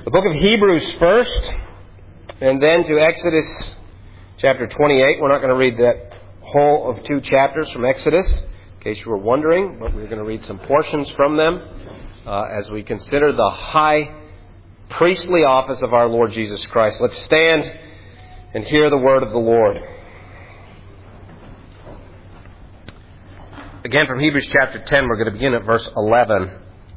the book of Hebrews first, and then to Exodus chapter 28. We're not going to read that whole of 2 chapters from Exodus, in case you were wondering, but we're going to read some portions from them as we consider the high priestly office of our Lord Jesus Christ. Let's stand and hear the word of the Lord. Again, from Hebrews chapter 10, we're going to begin at verse 11.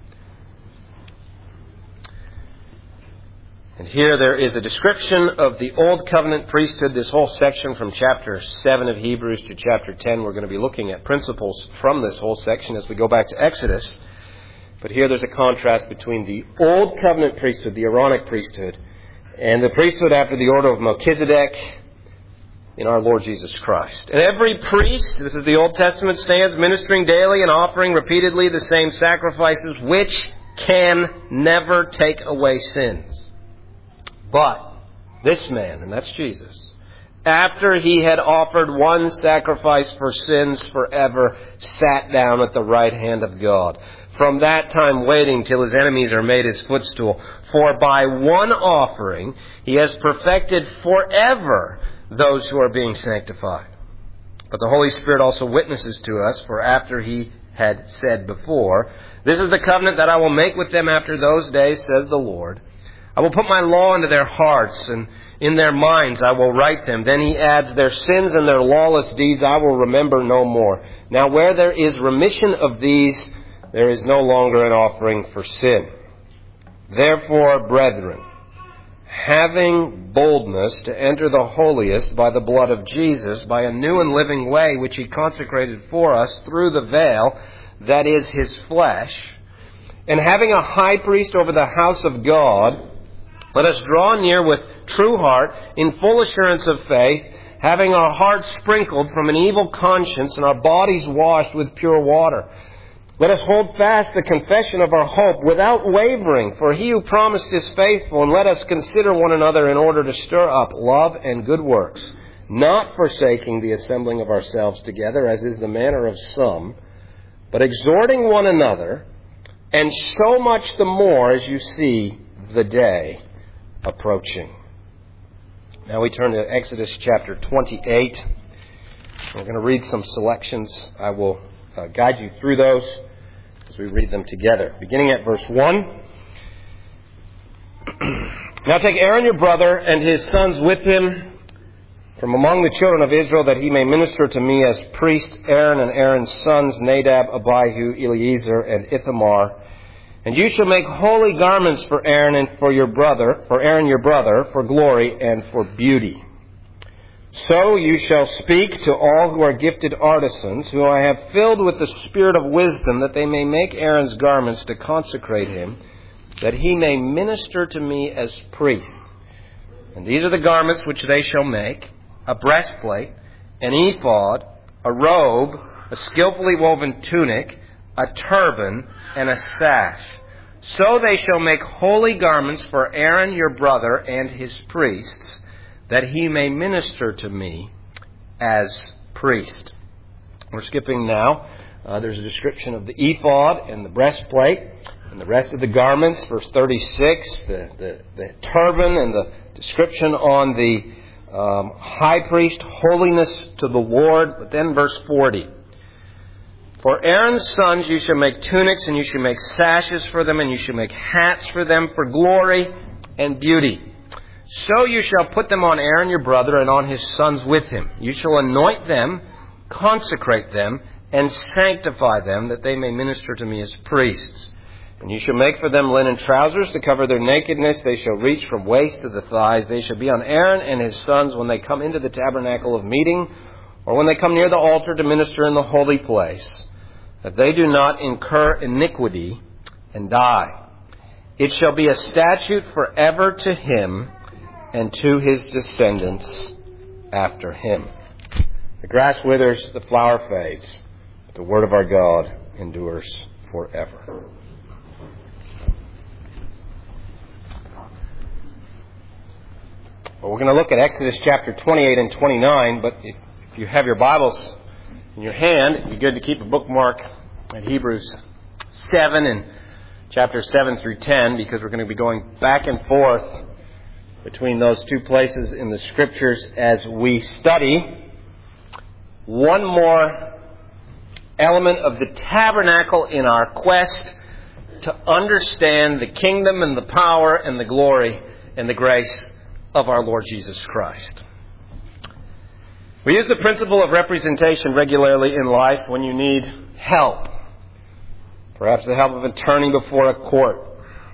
And here there is a description of the Old Covenant priesthood. This whole section from chapter 7 of Hebrews to chapter 10, we're going to be looking at principles from this whole section as we go back to Exodus. But here there's a contrast between the Old Covenant priesthood, the Aaronic priesthood, and the priesthood after the order of Melchizedek in our Lord Jesus Christ. And every priest, this is the Old Testament, stands ministering daily and offering repeatedly the same sacrifices which can never take away sins. But this man, and that's Jesus, after he had offered one sacrifice for sins forever, sat down at the right hand of God. From that time waiting till his enemies are made his footstool. For by one offering he has perfected forever those who are being sanctified. But the Holy Spirit also witnesses to us, for after he had said before, "This is the covenant that I will make with them after those days, says the Lord. I will put my law into their hearts, and in their minds I will write them." Then he adds, "Their sins and their lawless deeds I will remember no more. Now where there is remission of these, there is no longer an offering for sin. Therefore, brethren, having boldness to enter the holiest by the blood of Jesus, by a new and living way which he consecrated for us through the veil, that is his flesh, and having a high priest over the house of God, let us draw near with true heart, in full assurance of faith, having our hearts sprinkled from an evil conscience and our bodies washed with pure water. Let us hold fast the confession of our hope without wavering, for he who promised is faithful, and let us consider one another in order to stir up love and good works, not forsaking the assembling of ourselves together, as is the manner of some, but exhorting one another, and so much the more as you see the day approaching." Now we turn to Exodus chapter 28. We're going to read some selections. I will guide you through those as we read them together. Beginning at verse 1. "Now take Aaron your brother and his sons with him from among the children of Israel, that he may minister to me as priest, Aaron and Aaron's sons, Nadab, Abihu, Eleazar, and Ithamar. And you shall make holy garments for Aaron and for Aaron your brother, for glory and for beauty. So you shall speak to all who are gifted artisans, who I have filled with the spirit of wisdom, that they may make Aaron's garments to consecrate him, that he may minister to me as priest. And these are the garments which they shall make: a breastplate, an ephod, a robe, a skillfully woven tunic, a turban, and a sash. So they shall make holy garments for Aaron your brother and his priests, that he may minister to me as priest." We're skipping now. There's a description of the ephod and the breastplate and the rest of the garments. Verse 36, the turban and the description on the high priest, holiness to the Lord. But then verse 40. "For Aaron's sons you shall make tunics, and you shall make sashes for them, and you shall make hats for them for glory and beauty. So you shall put them on Aaron your brother and on his sons with him. You shall anoint them, consecrate them, and sanctify them, that they may minister to me as priests. And you shall make for them linen trousers to cover their nakedness. They shall reach from waist to the thighs. They shall be on Aaron and his sons when they come into the tabernacle of meeting, or when they come near the altar to minister in the holy place, that they do not incur iniquity and die. It shall be a statute forever to him and to his descendants after him." The grass withers, the flower fades, but the word of our God endures forever. Well, we're going to look at Exodus chapter 28 and 29, but if you have your Bibles in your hand, it'd be good to keep a bookmark at Hebrews 7 and chapters 7 through 10, because we're going to be going back and forth between those two places in the Scriptures as we study one more element of the tabernacle in our quest to understand the kingdom and the power and the glory and the grace of our Lord Jesus Christ. We use the principle of representation regularly in life when you need help. Perhaps the help of an attorney before a court.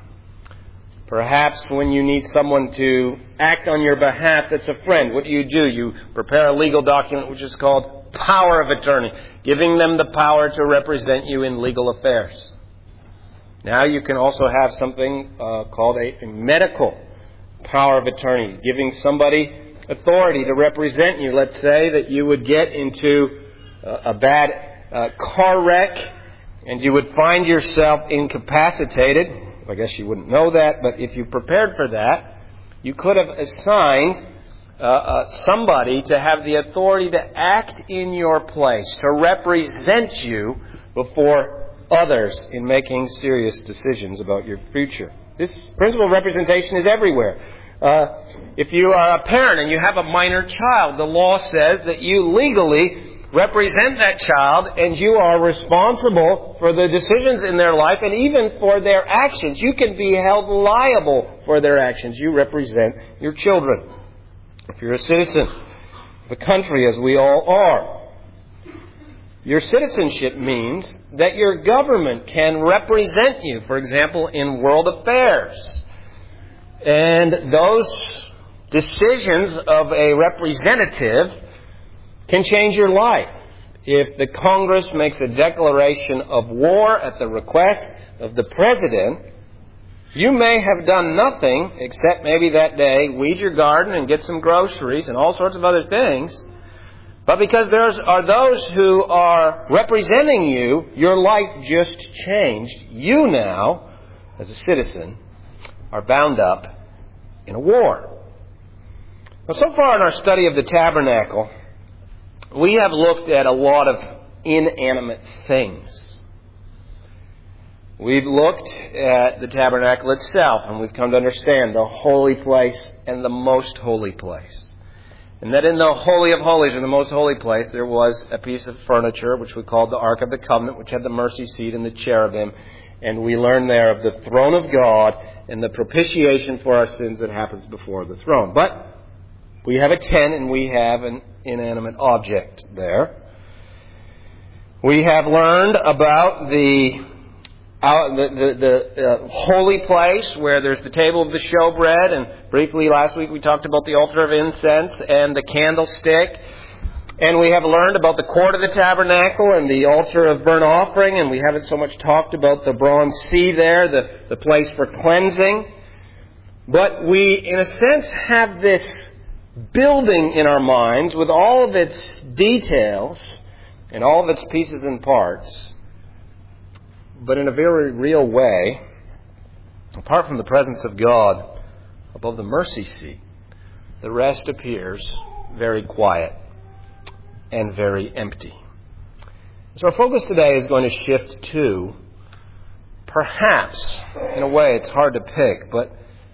Perhaps when you need someone to act on your behalf that's a friend. What do? You prepare a legal document which is called power of attorney, giving them the power to represent you in legal affairs. Now you can also have something called a medical power of attorney, giving somebody authority to represent you. Let's say that you would get into a bad car wreck and you would find yourself incapacitated. I guess you wouldn't know that, but if you prepared for that, you could have assigned somebody to have the authority to act in your place, to represent you before others in making serious decisions about your future. This principle of representation is everywhere. If you are a parent and you have a minor child, the law says that you legally represent that child and you are responsible for the decisions in their life and even for their actions. You can be held liable for their actions. You represent your children. If you're a citizen of the country, as we all are, your citizenship means that your government can represent you, for example, in world affairs. And those decisions of a representative can change your life. If the Congress makes a declaration of war at the request of the President, you may have done nothing except maybe that day weed your garden and get some groceries and all sorts of other things. But because there are those who are representing you, your life just changed. You now, as a citizen, are bound up in a war. Well, so far in our study of the tabernacle, we have looked at a lot of inanimate things. We've looked at the tabernacle itself, and we've come to understand the holy place and the most holy place. And that in the Holy of Holies, or the most holy place, there was a piece of furniture which we called the Ark of the Covenant, which had the mercy seat and the cherubim. And we learned there of the throne of God and the propitiation for our sins that happens before the throne. But we have a tent and we have an inanimate object there. We have learned about the holy place where there's the table of the showbread, and briefly last week we talked about the altar of incense and the candlestick. And we have learned about the court of the tabernacle and the altar of burnt offering, and we haven't so much talked about the bronze sea there, the place for cleansing. But we, in a sense, have this building in our minds with all of its details and all of its pieces and parts. But in a very real way, apart from the presence of God above the mercy seat, the rest appears very quiet and very empty. So our focus today is going to shift to, perhaps, in a way it's hard to pick, but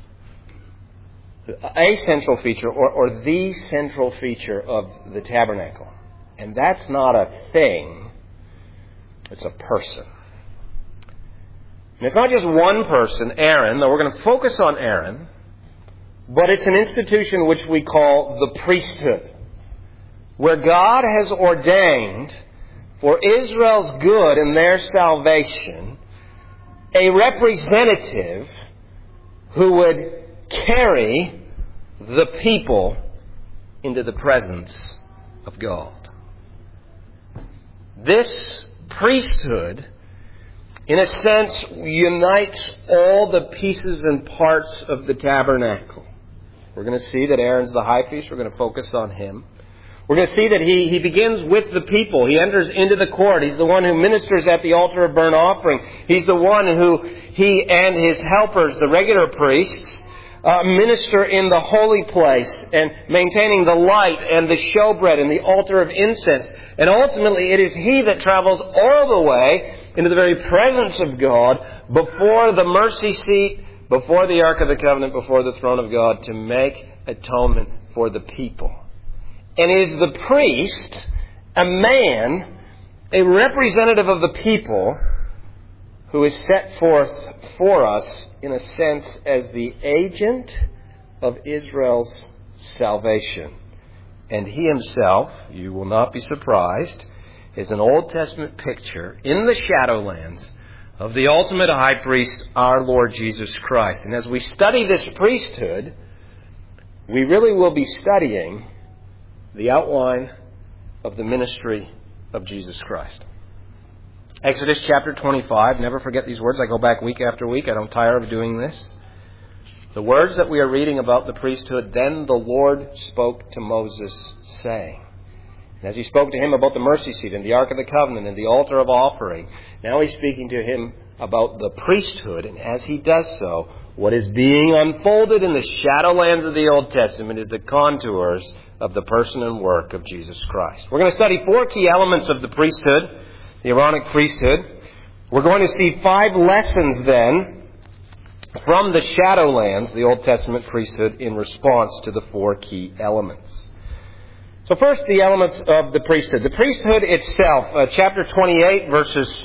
a central feature or the central feature of the tabernacle. And that's not a thing, it's a person. And it's not just one person, Aaron, though we're going to focus on Aaron, but it's an institution which we call the priesthood, where God has ordained for Israel's good and their salvation a representative who would carry the people into the presence of God. This priesthood, in a sense, unites all the pieces and parts of the tabernacle. We're going to see that Aaron's the high priest. We're going to focus on him. We're going to see that he begins with the people. He enters into the court. He's the one who ministers at the altar of burnt offering. He's the one who he and his helpers, the regular priests, minister in the holy place and maintaining the light and the showbread and the altar of incense. And ultimately, it is he that travels all the way into the very presence of God before the mercy seat, before the Ark of the Covenant, before the throne of God to make atonement for the people. And is the priest a man, a representative of the people, who is set forth for us, in a sense, as the agent of Israel's salvation. And he himself, you will not be surprised, is an Old Testament picture in the Shadowlands of the ultimate high priest, our Lord Jesus Christ. And as we study this priesthood, we really will be studying the outline of the ministry of Jesus Christ. Exodus chapter 25. Never forget these words. I go back week after week. I don't tire of doing this. The words that we are reading about the priesthood, then the Lord spoke to Moses, saying. And as he spoke to him about the mercy seat and the Ark of the Covenant and the altar of offering, now he's speaking to him about the priesthood. And as he does so, what is being unfolded in the shadowlands of the Old Testament is the contours of the person and work of Jesus Christ. We're going to study 4 key elements of the priesthood, the Aaronic priesthood. We're going to see 5 lessons then from the Shadowlands, the Old Testament priesthood, in response to the 4 key elements. So first, the elements of the priesthood. The priesthood itself, chapter 28, verses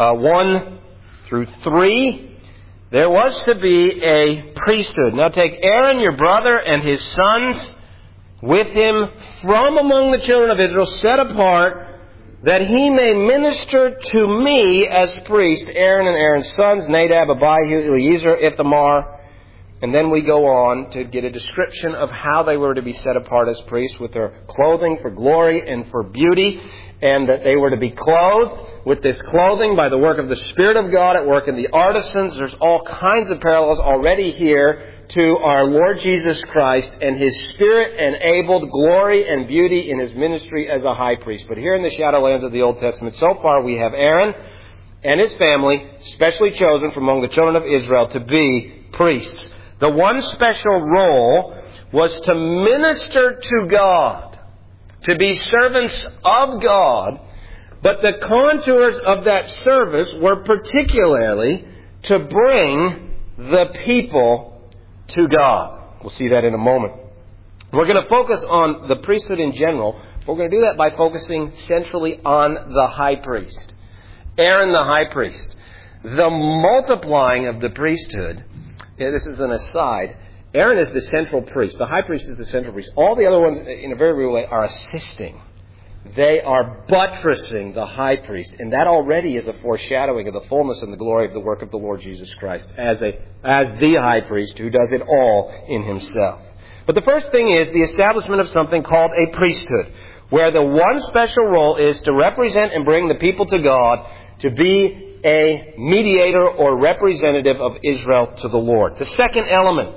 1 through 3. There was to be a priesthood. Now take Aaron, your brother, and his sons with him from among the children of Israel, set apart, that he may minister to me as priest, Aaron and Aaron's sons, Nadab, Abihu, Eleazar, Ithamar. And then we go on to get a description of how they were to be set apart as priests, with their clothing for glory and for beauty, and that they were to be clothed with this clothing by the work of the Spirit of God at work in the artisans. There's all kinds of parallels already here to our Lord Jesus Christ and His Spirit-enabled glory and beauty in His ministry as a high priest. But here in the Shadowlands of the Old Testament, so far we have Aaron and his family, specially chosen from among the children of Israel, to be priests. The one special role was to minister to God, to be servants of God, but the contours of that service were particularly to bring the people to God. We'll see that in a moment. We're going to focus on the priesthood in general. We're going to do that by focusing centrally on the high priest, Aaron the high priest. The multiplying of the priesthood, this is an aside, Aaron is the central priest. The high priest is the central priest. All the other ones, in a very real way, are assisting. They are buttressing the high priest. And that already is a foreshadowing of the fullness and the glory of the work of the Lord Jesus Christ as the high priest who does it all in himself. But the first thing is the establishment of something called a priesthood, where the one special role is to represent and bring the people to God, to be a mediator or representative of Israel to the Lord. The second element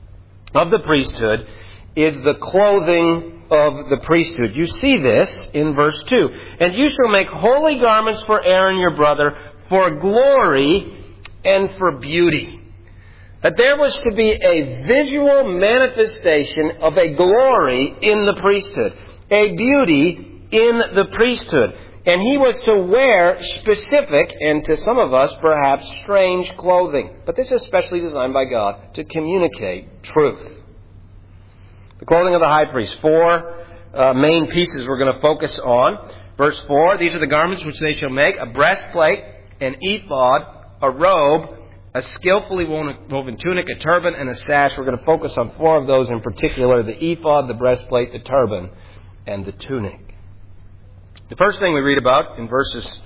of the priesthood is the clothing of the priesthood. You see this in verse 2. And you shall make holy garments for Aaron your brother, for glory and for beauty. That there was to be a visual manifestation of a glory in the priesthood, a beauty in the priesthood. And he was to wear specific, and to some of us perhaps strange, clothing. But this is specially designed by God to communicate truth. The clothing of the high priest. 4 main pieces we're going to focus on. Verse 4, these are the garments which they shall make: a breastplate, an ephod, a robe, a skillfully woven tunic, a turban, and a sash. We're going to focus on 4 of those in particular: the ephod, the breastplate, the turban, and the tunic. The first thing we read about in verses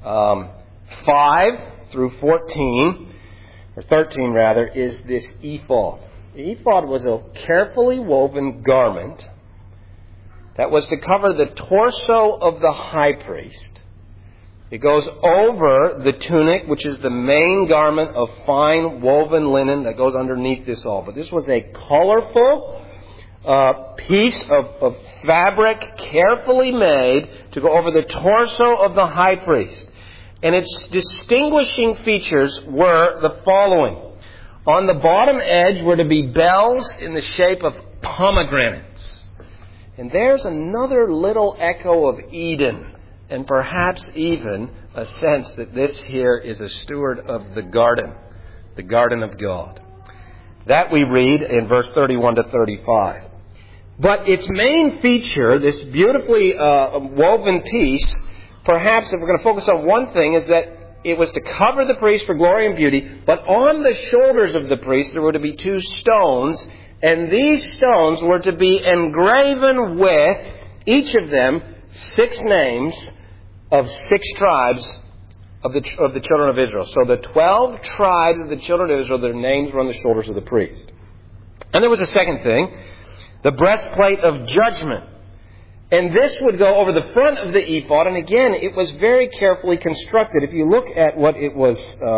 5 through 14, or 13 rather, is this ephod. The ephod was a carefully woven garment that was to cover the torso of the high priest. It goes over the tunic, which is the main garment of fine woven linen that goes underneath this all. But this was a colorful piece of fabric carefully made to go over the torso of the high priest. And its distinguishing features were the following. On the bottom edge were to be bells in the shape of pomegranates. And there's another little echo of Eden, and perhaps even a sense that this here is a steward of the garden of God. That we read in verse 31 to 35. But its main feature, this beautifully woven piece, perhaps if we're going to focus on one thing, is that it was to cover the priest for glory and beauty, but on the shoulders of the priest there were to be 2 stones, and these stones were to be engraven with, each of them, 6 names of 6 tribes of the children of Israel. So the 12 tribes of the children of Israel, their names were on the shoulders of the priest. And there was a second thing, the breastplate of judgment. And this would go over the front of the ephod. And again, it was very carefully constructed. If you look at what it was,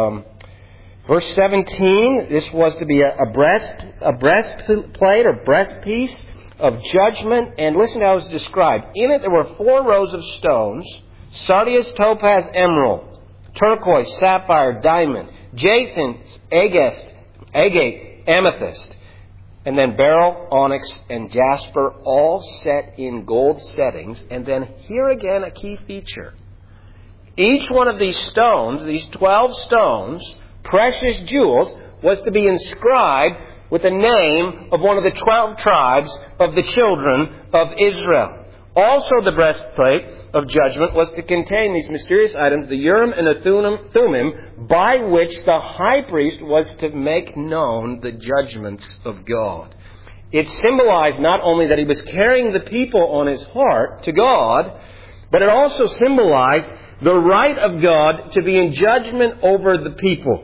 verse 17, this was to be a breastplate or breastpiece of judgment. And listen to how it's described. In it there were 4 rows of stones, sardius, topaz, emerald, turquoise, sapphire, diamond, jacinth, agate, amethyst. And then beryl, onyx, and jasper, all set in gold settings. And then here again a key feature. Each one of these stones, these 12 stones, precious jewels, was to be inscribed with the name of one of the 12 tribes of the children of Israel. Also the breastplate of judgment was to contain these mysterious items, the Urim and the Thummim, by which the high priest was to make known the judgments of God. It symbolized not only that he was carrying the people on his heart to God, but it also symbolized the right of God to be in judgment over the people.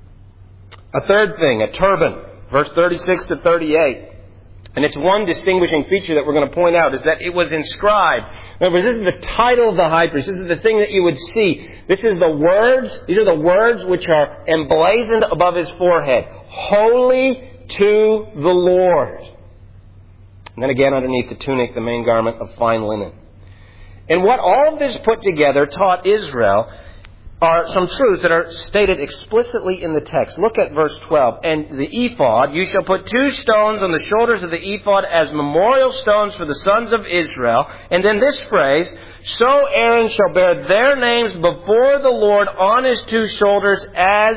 A third thing, a turban, verse 36 to 38. And it's one distinguishing feature that we're going to point out, is that it was inscribed. In other words, this is the title of the high priest. This is the thing that you would see. This is the words. These are the words which are emblazoned above his forehead. Holy to the Lord. And then again underneath the tunic, the main garment of fine linen. And what all of this put together taught Israel are some truths that are stated explicitly in the text. Look at verse 12. And the ephod, you shall put 2 stones on the shoulders of the ephod as memorial stones for the sons of Israel. And then this phrase, so Aaron shall bear their names before the Lord on his 2 shoulders as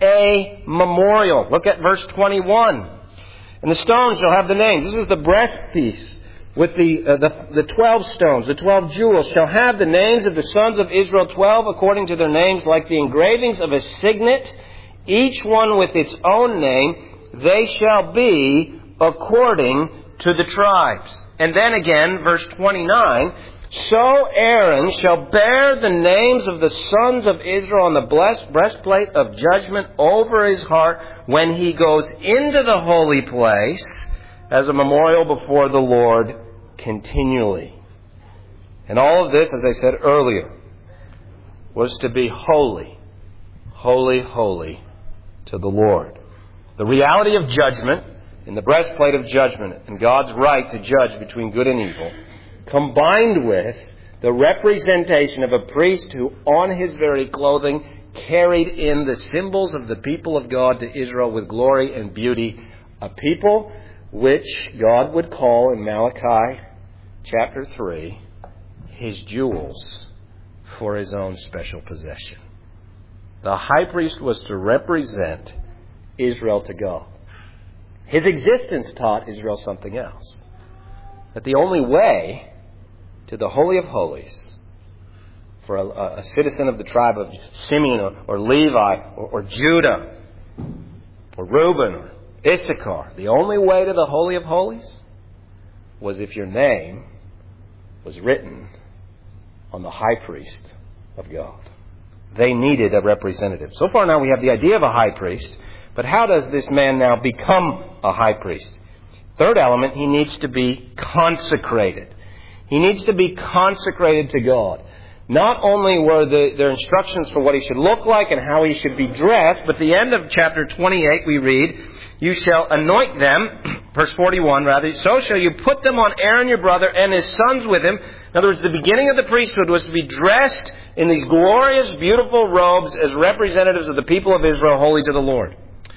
a memorial. Look at verse 21. And the stones shall have the names. This is the breastpiece. With the 12 stones, the 12 jewels, shall have the names of the sons of Israel, 12 according to their names, like the engravings of a signet, each one with its own name. They shall be according to the tribes. And then again, verse 29, so Aaron shall bear the names of the sons of Israel on the breastplate of judgment over his heart when he goes into the holy place, as a memorial before the Lord continually. And all of this, as I said earlier, was to be holy, holy, holy to the Lord. The reality of judgment, in the breastplate of judgment, and God's right to judge between good and evil, combined with the representation of a priest who, on his very clothing, carried in the symbols of the people of God to Israel with glory and beauty, a people which God would call in Malachi chapter 3 his jewels for his own special possession. The high priest was to represent Israel to God. His existence taught Israel something else. That the only way to the Holy of Holies for a citizen of the tribe of Simeon or Levi or Judah or Reuben or Issachar, the only way to the Holy of Holies was if your name was written on the high priest of God. They needed a representative. So far now we have the idea of a high priest, but how does this man now become a high priest? Third element, he needs to be consecrated. He needs to be consecrated to God. Not only were there instructions for what he should look like and how he should be dressed, but at the end of chapter 28 we read, you shall anoint them, verse 41 rather, so shall you put them on Aaron your brother and his sons with him. In other words, the beginning of the priesthood was to be dressed in these glorious, beautiful robes as representatives of the people of Israel, holy to the Lord.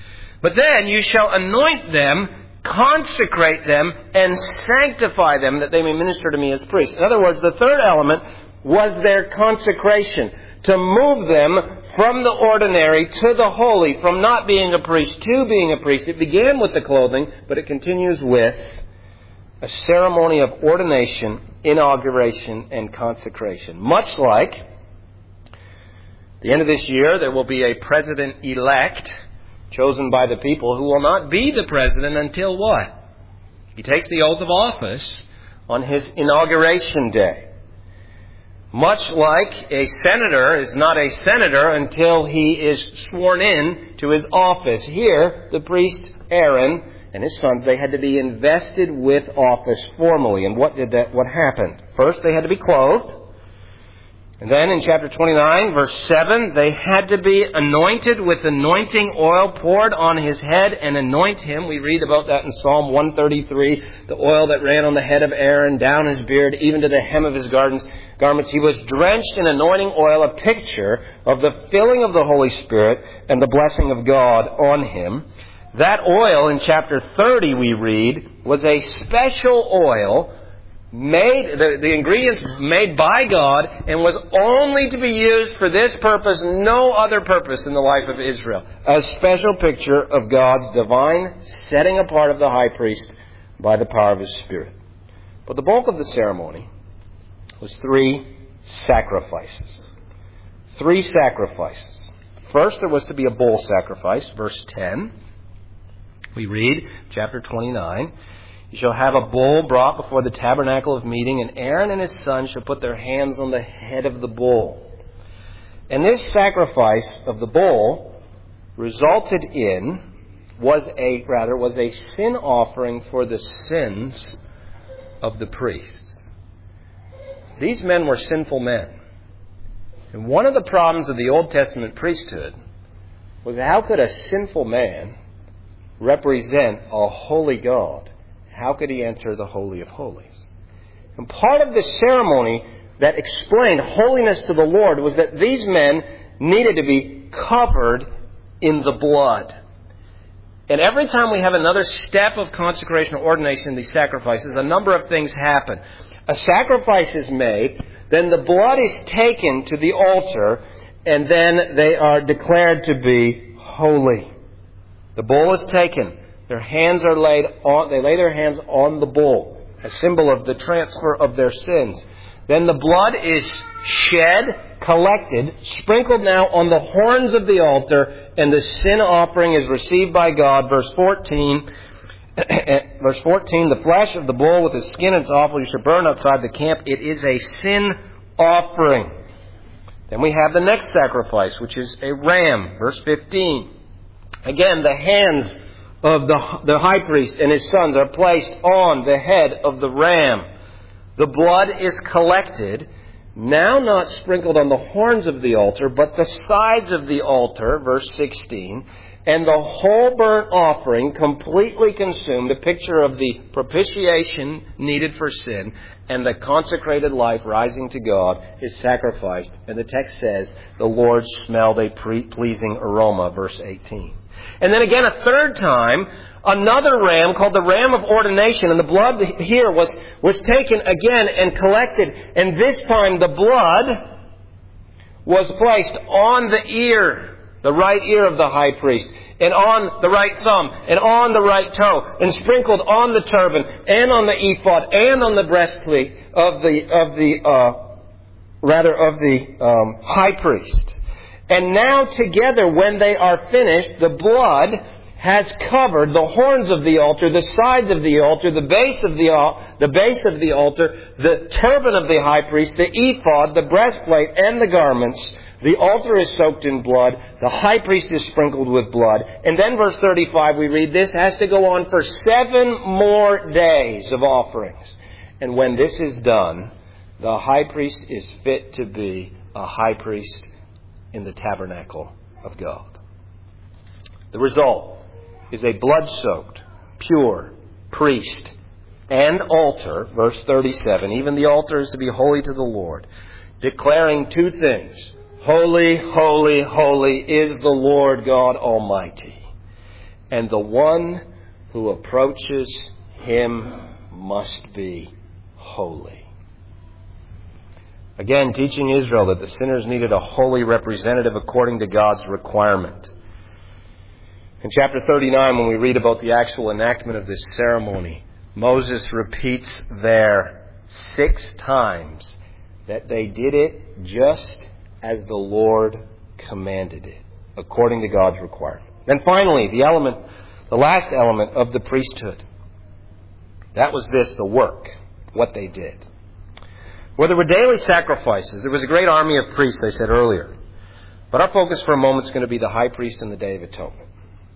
But then you shall anoint them, consecrate them, and sanctify them, that they may minister to me as priests. In other words, the third element was their consecration, to move them from the ordinary to the holy, from not being a priest to being a priest. It began with the clothing, but it continues with a ceremony of ordination, inauguration, and consecration. Much like at the end of this year, there will be a president-elect chosen by the people who will not be the president until what? He takes the oath of office on his inauguration day. Much like a senator is not a senator until he is sworn in to his office. Here, the priest Aaron and his sons, they had to be invested with office formally. And what happened? First, they had to be clothed. And then in chapter 29, verse 7, they had to be anointed with anointing oil poured on his head and anoint him. We read about that in Psalm 133, the oil that ran on the head of Aaron, down his beard, even to the hem of his garments. He was drenched in anointing oil, a picture of the filling of the Holy Spirit and the blessing of God on him. That oil in chapter 30, we read, was a special oil made, the ingredients made by God, and was only to be used for this purpose, no other purpose in the life of Israel. A special picture of God's divine setting apart of the high priest by the power of his Spirit. But the bulk of the ceremony was 3 sacrifices. 3 sacrifices. First, there was to be a bull sacrifice, verse 10. We read, chapter 29, "You shall have a bull brought before the tabernacle of meeting, and Aaron and his sons shall put their hands on the head of the bull." And this sacrifice of the bull was a sin offering for the sins of the priests. These men were sinful men. And one of the problems of the Old Testament priesthood was, how could a sinful man represent a holy God? How could he enter the Holy of Holies? And part of the ceremony that explained holiness to the Lord was that these men needed to be covered in the blood. And every time we have another step of consecration or ordination in these sacrifices, a number of things happen. A sacrifice is made, then the blood is taken to the altar, and then they are declared to be holy. The bull is taken. Their hands are laid on, they lay their hands on the bull, a symbol of the transfer of their sins. Then the blood is shed, collected, sprinkled now on the horns of the altar, and the sin offering is received by God. Verse 14, the flesh of the bull with its skin and its offal you shall burn outside the camp. It is a sin offering. Then we have the next sacrifice, which is a ram. Verse 15. Again, the hands of the high priest and his sons are placed on the head of the ram. The blood is collected, now not sprinkled on the horns of the altar, but the sides of the altar, verse 16, and the whole burnt offering completely consumed, a picture of the propitiation needed for sin, and the consecrated life rising to God is sacrificed. And the text says, the Lord smelled a pleasing aroma, verse 18. And then again, a third time, another ram called the ram of ordination. And the blood here was taken again and collected. And this time the blood was placed on the ear, the right ear of the high priest, and on the right thumb, and on the right toe, and sprinkled on the turban, and on the ephod, and on the breastplate of the high priest. And now together, when they are finished, the blood has covered the horns of the altar, the sides of the altar, the base of the altar, the turban of the high priest, the ephod, the breastplate, and the garments. The altar is soaked in blood. The high priest is sprinkled with blood. And then verse 35, we read, this has to go on for 7 more days of offerings. And when this is done, the high priest is fit to be a high priest in the tabernacle of God. The result is a blood-soaked, pure priest and altar, verse 37. Even the altar is to be holy to the Lord, declaring 2 things. Holy, holy, holy is the Lord God Almighty. and the one who approaches him must be holy. Again, teaching Israel that the sinners needed a holy representative according to God's requirement. In chapter 39, when we read about the actual enactment of this ceremony, Moses repeats there 6 times that they did it just as the Lord commanded it, according to God's requirement. Then finally, the last element of the priesthood. That was this, the work, what they did. Where there were daily sacrifices, there was a great army of priests, I said earlier. But our focus for a moment is going to be the high priest and the Day of Atonement.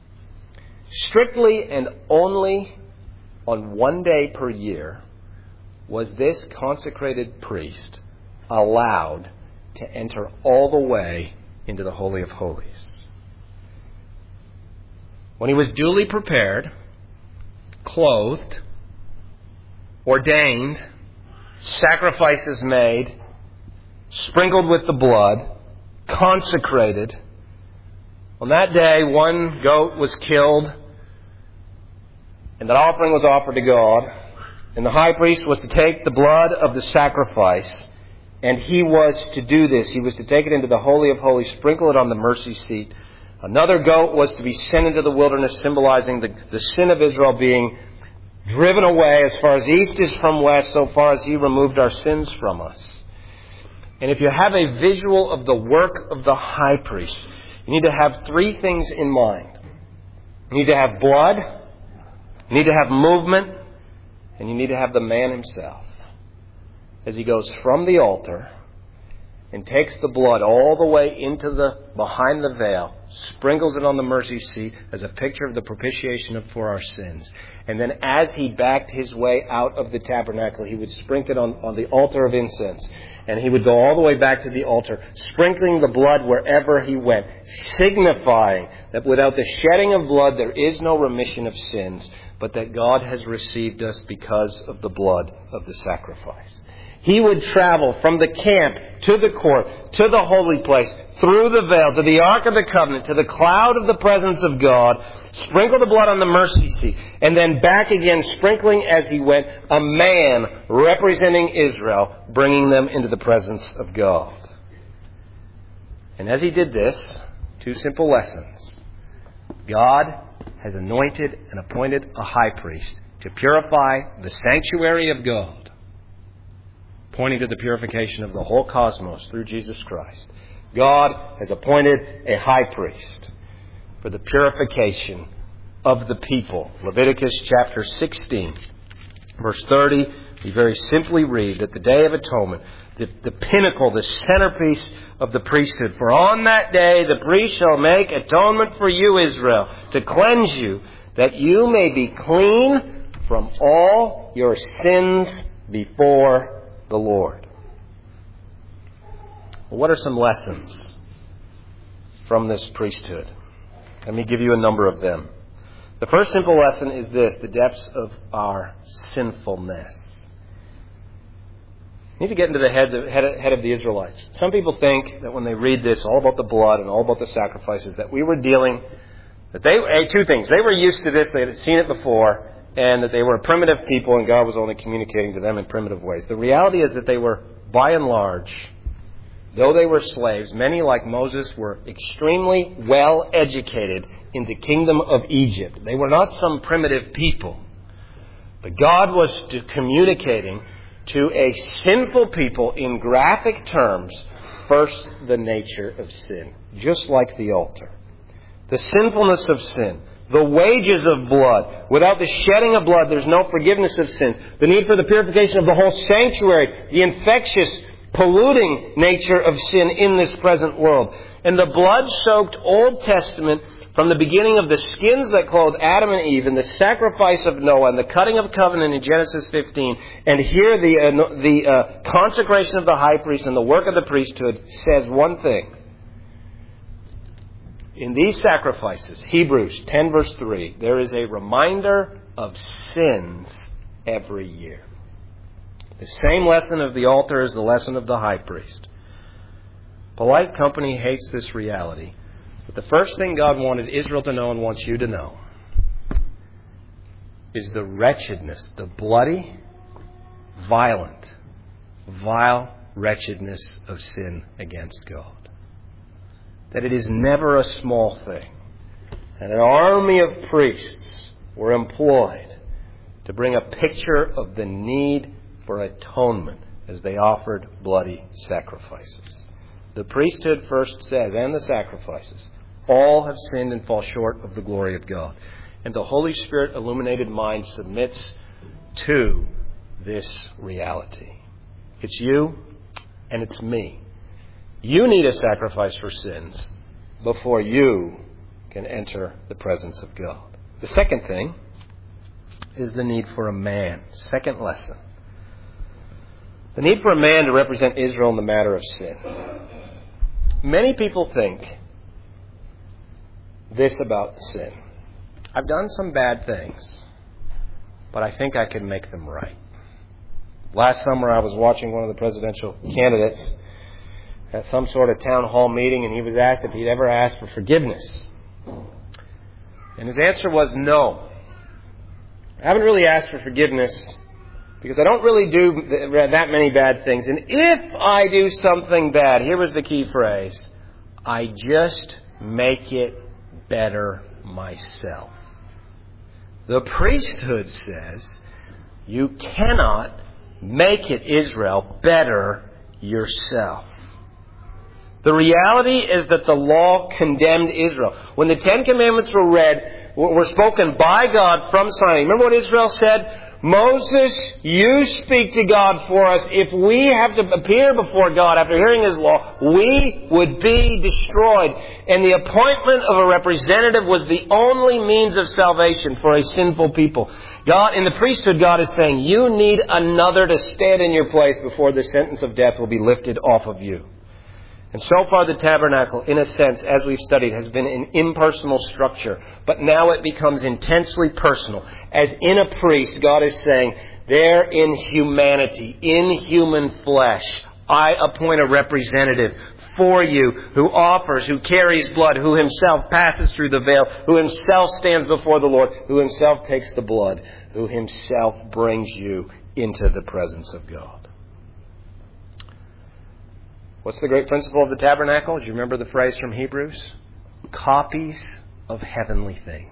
Strictly and only on one day per year was this consecrated priest allowed to enter all the way into the Holy of Holies. When he was duly prepared, clothed, ordained, sacrifices made, sprinkled with the blood, consecrated, on that day, one goat was killed, and that offering was offered to God. And the high priest was to take the blood of the sacrifice, and he was to do this. He was to take it into the Holy of Holies, sprinkle it on the mercy seat. Another goat was to be sent into the wilderness, symbolizing the sin of Israel being driven away as far as east is from west, so far as he removed our sins from us. And if you have a visual of the work of the high priest, you need to have 3 things in mind. You need to have blood, you need to have movement, and you need to have the man himself. As he goes from the altar and takes the blood all the way into behind the veil, sprinkles it on the mercy seat as a picture of the propitiation for our sins. And then as he backed his way out of the tabernacle, he would sprinkle it on the altar of incense. And he would go all the way back to the altar, sprinkling the blood wherever he went, signifying that without the shedding of blood there is no remission of sins, but that God has received us because of the blood of the sacrifice. He would travel from the camp to the court, to the holy place, through the veil, to the Ark of the Covenant, to the cloud of the presence of God, sprinkle the blood on the mercy seat, and then back again, sprinkling as he went, a man representing Israel, bringing them into the presence of God. And as he did this, 2 simple lessons. God has anointed and appointed a high priest to purify the sanctuary of God, pointing to the purification of the whole cosmos through Jesus Christ. God has appointed a high priest for the purification of the people. Leviticus chapter 16, verse 30, we very simply read that the Day of Atonement, the pinnacle, the centerpiece of the priesthood. For on that day the priest shall make atonement for you, Israel, to cleanse you, that you may be clean from all your sins before the Lord. Well, what are some lessons from this priesthood? Let me give you a number of them. The first simple lesson is this: the depths of our sinfulness. You need to get into the head of the Israelites. Some people think that when they read this, all about the blood and all about the sacrifices, that we were dealing, that they, 2 things. They were used to this, they had seen it before, and that they were a primitive people and God was only communicating to them in primitive ways. The reality is that they were, by and large, though they were slaves, many like Moses were extremely well educated in the kingdom of Egypt. They were not some primitive people. But God was communicating to a sinful people in graphic terms, first, the nature of sin, just like the altar. The sinfulness of sin, the wages of blood. Without the shedding of blood, there's no forgiveness of sins. The need for the purification of the whole sanctuary, the infectious, polluting nature of sin in this present world. And the blood-soaked Old Testament, from the beginning of the skins that clothed Adam and Eve, and the sacrifice of Noah, and the cutting of covenant in Genesis 15, and here the consecration of the high priest and the work of the priesthood, says one thing. In these sacrifices, Hebrews 10 verse 3, there is a reminder of sins every year. The same lesson of the altar is the lesson of the high priest. Polite company hates this reality. But the first thing God wanted Israel to know and wants you to know is the wretchedness, the bloody, violent, vile wretchedness of sin against God. That it is never a small thing. And an army of priests were employed to bring a picture of the need for atonement as they offered bloody sacrifices. The priesthood first says, and the sacrifices, all have sinned and fall short of the glory of God. And the Holy Spirit illuminated mind submits to this reality. It's you and it's me. You need a sacrifice for sins before you can enter the presence of God. The second thing is the need for a man. Second lesson. The need for a man to represent Israel in the matter of sin. Many people think this about sin. I've done some bad things, but I think I can make them right. Last summer I was watching one of the presidential candidates at some sort of town hall meeting, and he was asked if he'd ever asked for forgiveness. And his answer was no. I haven't really asked for forgiveness because I don't really do that many bad things. And if I do something bad, here was the key phrase, I just make it better myself. The priesthood says you cannot make it, Israel, better yourself. The reality is that the law condemned Israel. When the Ten Commandments were spoken by God from Sinai, remember what Israel said? Moses, you speak to God for us. If we have to appear before God after hearing His law, we would be destroyed. And the appointment of a representative was the only means of salvation for a sinful people. God, in the priesthood, God is saying, you need another to stand in your place before the sentence of death will be lifted off of you. And so far the tabernacle, in a sense, as we've studied, has been an impersonal structure. But now it becomes intensely personal. As in a priest, God is saying, there in humanity, in human flesh, I appoint a representative for you who offers, who carries blood, who himself passes through the veil, who himself stands before the Lord, who himself takes the blood, who himself brings you into the presence of God. What's the great principle of the tabernacle? Do you remember the phrase from Hebrews? Copies of heavenly things.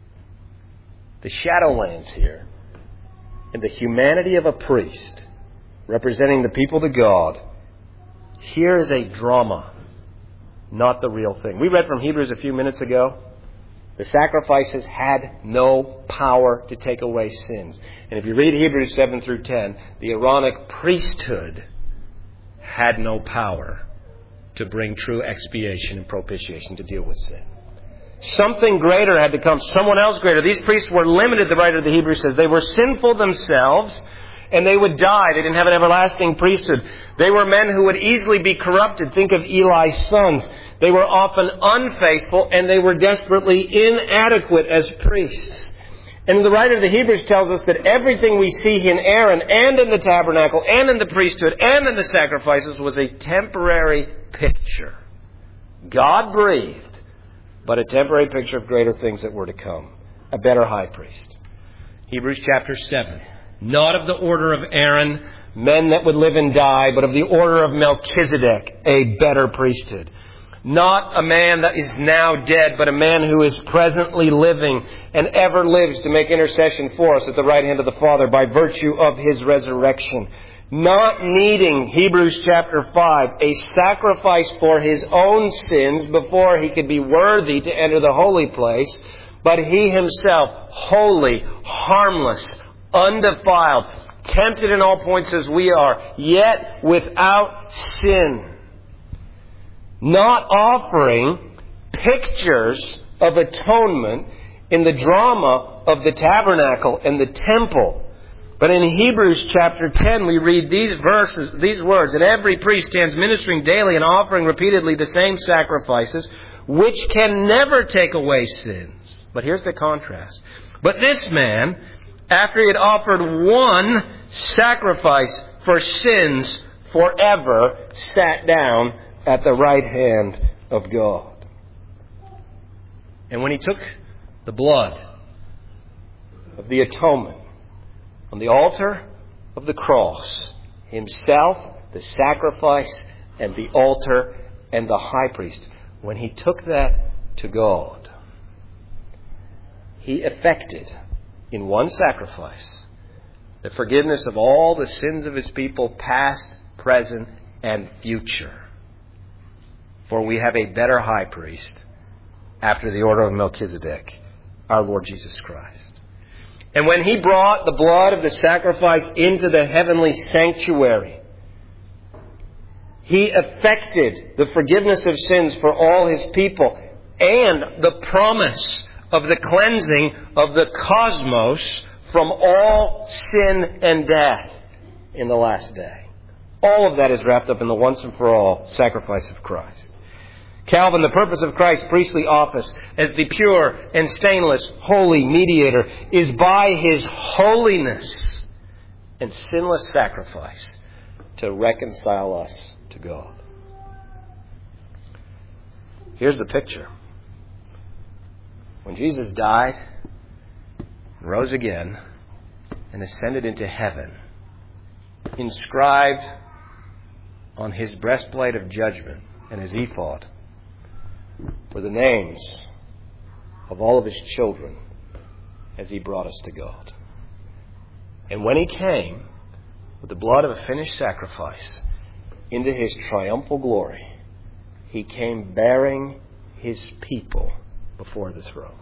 The Shadowlands here, in the humanity of a priest, representing the people to God, here is a drama, not the real thing. We read from Hebrews a few minutes ago. The sacrifices had no power to take away sins. And if you read Hebrews 7 through 10, the Aaronic priesthood had no power to bring true expiation and propitiation to deal with sin. Something greater had to come, someone else greater. These priests were limited, the writer of the Hebrews says. They were sinful themselves, and they would die. They didn't have an everlasting priesthood. They were men who would easily be corrupted. Think of Eli's sons. They were often unfaithful, and they were desperately inadequate as priests. And the writer of the Hebrews tells us that everything we see in Aaron and in the tabernacle and in the priesthood and in the sacrifices was a temporary picture. God breathed, but a temporary picture of greater things that were to come. A better high priest. Hebrews chapter 7. Not of the order of Aaron, men that would live and die, but of the order of Melchizedek, a better priesthood. Not a man that is now dead, but a man who is presently living and ever lives to make intercession for us at the right hand of the Father by virtue of His resurrection. Not needing, Hebrews chapter 5, a sacrifice for His own sins before He could be worthy to enter the holy place, but He Himself, holy, harmless, undefiled, tempted in all points as we are, yet without sin. Not offering pictures of atonement in the drama of the tabernacle and the temple. But in Hebrews chapter 10 we read these words, and every priest stands ministering daily and offering repeatedly the same sacrifices, which can never take away sins. But here's the contrast. But this man, after he had offered one sacrifice for sins forever, sat down at the right hand of God. And when He took the blood of the atonement on the altar of the cross. Himself, the sacrifice, and the altar, and the high priest. When he took that to God, he effected in one sacrifice the forgiveness of all the sins of his people, past, present, and future. For we have a better high priest after the order of Melchizedek, our Lord Jesus Christ. And when he brought the blood of the sacrifice into the heavenly sanctuary, he effected the forgiveness of sins for all his people and the promise of the cleansing of the cosmos from all sin and death in the last day. All of that is wrapped up in the once and for all sacrifice of Christ. Calvin, the purpose of Christ's priestly office as the pure and stainless holy mediator is by his holiness and sinless sacrifice to reconcile us to God. Here's the picture. When Jesus died, rose again, and ascended into heaven, inscribed on his breastplate of judgment and his ephod were the names of all of his children as he brought us to God. And when he came with the blood of a finished sacrifice into his triumphal glory, he came bearing his people before the throne.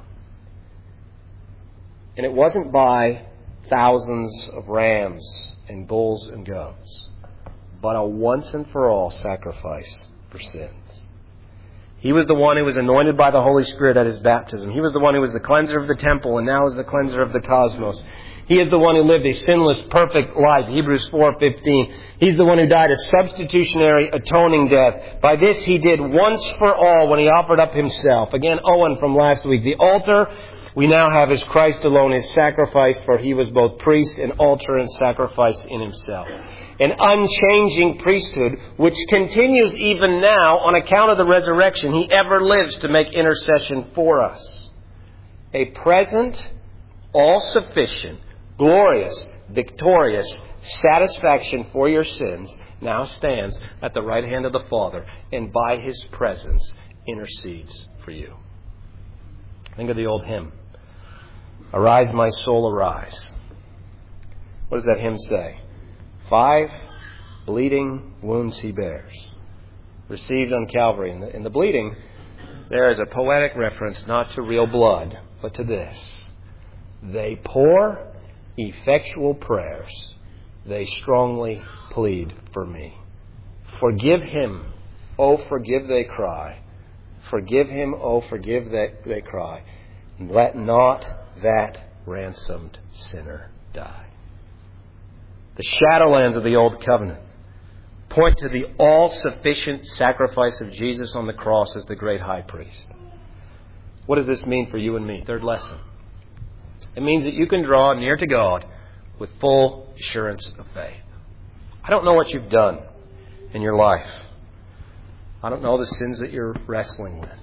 And it wasn't by thousands of rams and bulls and goats, but a once and for all sacrifice for sins. He was the one who was anointed by the Holy Spirit at his baptism. He was the one who was the cleanser of the temple and now is the cleanser of the cosmos. He is the one who lived a sinless, perfect life. Hebrews 4:15. He's the one who died a substitutionary, atoning death. By this he did once for all when he offered up himself. Again, Owen from last week. The altar we now have is Christ alone, his sacrifice, for he was both priest and altar and sacrifice in himself. An unchanging priesthood which continues even now on account of the resurrection. He ever lives to make intercession for us. A present, all-sufficient, glorious, victorious satisfaction for your sins now stands at the right hand of the Father and by his presence intercedes for you. Think of the old hymn. Arise, my soul, arise. What does that hymn say? 5 bleeding wounds he bears, received on Calvary. In the bleeding, there is a poetic reference not to real blood, but to this. They pour effectual prayers. They strongly plead for me. Forgive him, oh forgive, they cry. Forgive him, oh forgive, they cry. Let not that ransomed sinner die. The shadowlands of the Old Covenant point to the all-sufficient sacrifice of Jesus on the cross as the great high priest. What does this mean for you and me? Third lesson. It means that you can draw near to God with full assurance of faith. I don't know what you've done in your life. I don't know the sins that you're wrestling with.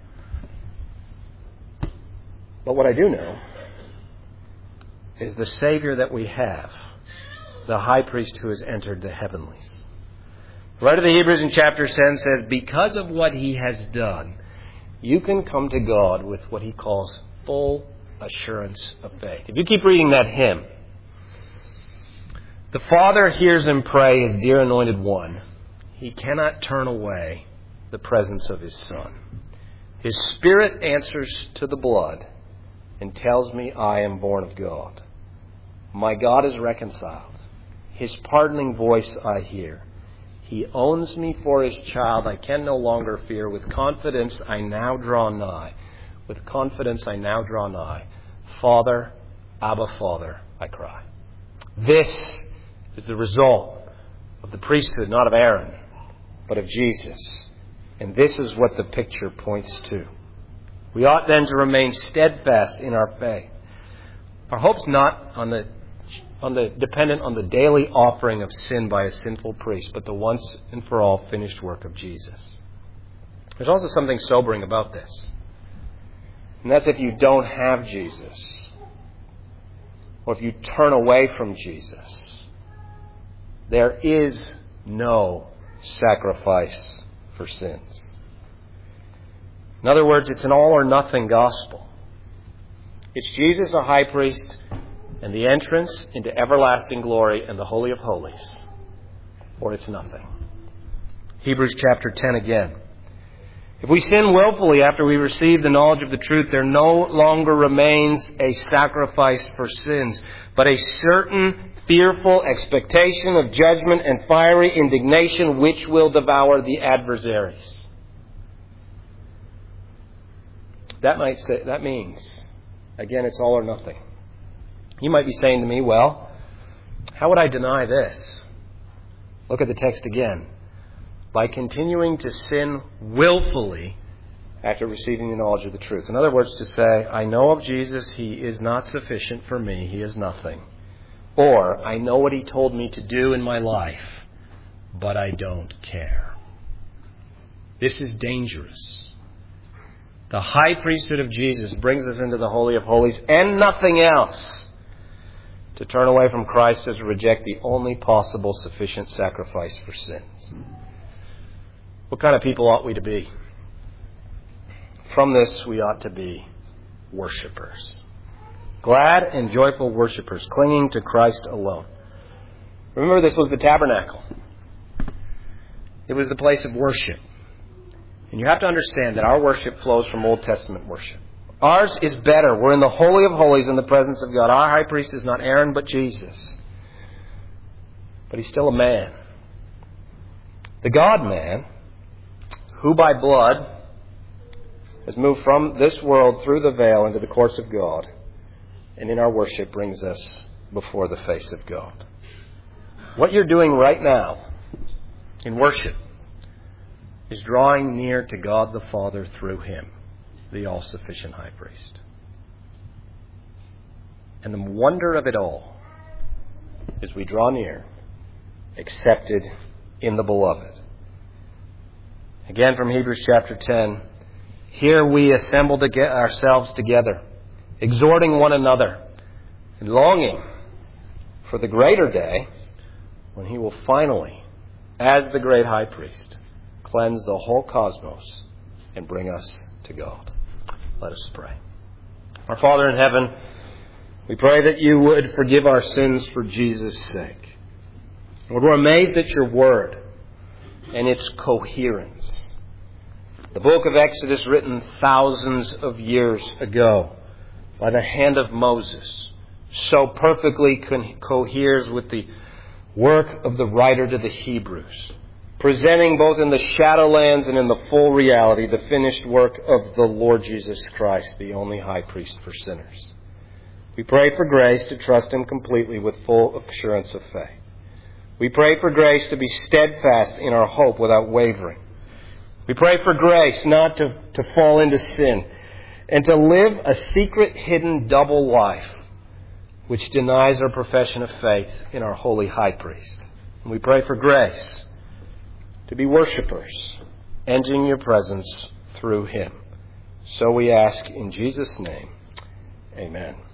But what I do know is the Savior that we have, the high priest who has entered the heavenlies. The writer of the Hebrews in chapter 10 says, because of what he has done, you can come to God with what he calls full assurance of faith. If you keep reading that hymn, the Father hears him pray his dear anointed one. He cannot turn away the presence of his Son. His Spirit answers to the blood and tells me I am born of God. My God is reconciled. His pardoning voice I hear. He owns me for his child. I can no longer fear. With confidence I now draw nigh. With confidence I now draw nigh. Father, Abba, Father, I cry. This is the result of the priesthood, not of Aaron, but of Jesus. And this is what the picture points to. We ought then to remain steadfast in our faith. Our hope's not dependent on the daily offering of sin by a sinful priest, but the once and for all finished work of Jesus. There's also something sobering about this. And that's if you don't have Jesus. or if you turn away from Jesus, there is no sacrifice for sins. In other words, it's an all or nothing gospel. It's Jesus, a high priest, and the entrance into everlasting glory and the Holy of Holies, or it's nothing. Hebrews chapter 10 again. If we sin willfully after we receive the knowledge of the truth, there no longer remains a sacrifice for sins, but a certain fearful expectation of judgment and fiery indignation which will devour the adversaries. That means, again, it's all or nothing. You might be saying to me, well, how would I deny this? Look at the text again. By continuing to sin willfully after receiving the knowledge of the truth. In other words, to say, I know of Jesus, He is not sufficient for me, He is nothing. Or, I know what He told me to do in my life, but I don't care. This is dangerous. The high priesthood of Jesus brings us into the Holy of Holies and nothing else. To turn away from Christ is to reject the only possible sufficient sacrifice for sins. What kind of people ought we to be? From this, we ought to be worshipers. Glad and joyful worshipers, clinging to Christ alone. Remember, this was the tabernacle. It was the place of worship. And you have to understand that our worship flows from Old Testament worship. Ours is better. We're in the Holy of Holies in the presence of God. Our high priest is not Aaron, but Jesus. But He's still a man. The God-man, who by blood has moved from this world through the veil into the courts of God, and in our worship brings us before the face of God. What you're doing right now in worship is drawing near to God the Father through Him, the all-sufficient high priest. And the wonder of it all is we draw near, accepted in the Beloved. Again from Hebrews chapter 10, here we assemble ourselves together, exhorting one another, and longing for the greater day when He will finally, as the great high priest, cleanse the whole cosmos and bring us to God. Let us pray. Our Father in heaven, we pray that You would forgive our sins for Jesus' sake. Lord, we're amazed at Your Word and its coherence. The book of Exodus, written thousands of years ago by the hand of Moses, so perfectly coheres with the work of the writer to the Hebrews, presenting both in the shadowlands and in the full reality the finished work of the Lord Jesus Christ, the only high priest for sinners. We pray for grace to trust Him completely with full assurance of faith. We pray for grace to be steadfast in our hope without wavering. We pray for grace not to fall into sin and to live a secret, hidden, double life which denies our profession of faith in our holy high priest. And we pray for grace to be worshipers, entering Your presence through Him. So we ask in Jesus' name, amen.